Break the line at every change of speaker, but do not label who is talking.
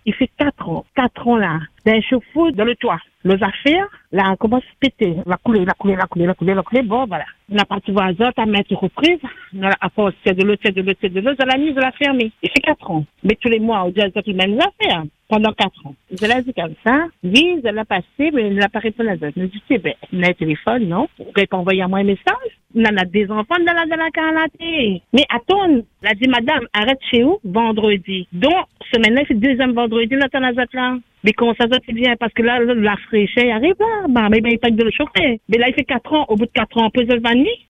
Il fait 4 ans. 4 ans, là. D'un chauffe-eau dans le toit. Les affaires, là, on commence à péter. La couler. Bon, voilà. On n'a pas de voisin, ta mère qui reprise. On a force, c'est de l'eau. Dans la nuit, je l'ai fermé. Il fait 4 ans. Mais tous les mois, on dit les mêmes affaires. Pendant 4 ans. Je l'ai dit comme ça. Oui, je l'ai passé, mais elle n'a pas répondu à ça. Je me dis, ben, on a un téléphone, non? Vous pouvez pas envoyer à moi un message? On a des enfants dans la caractère. Mais attends, elle a dit, madame, arrête chez vous vendredi. Donc, semaine-là, c'est deuxième vendredi, là, t'en as là. Mais comment ça c'est bien? Parce que là, la fraîcheur arrive là. Bah, mais il pas de le chauffer. Mais là, il fait 4 ans. Au bout de 4 ans, on peut se le vanner.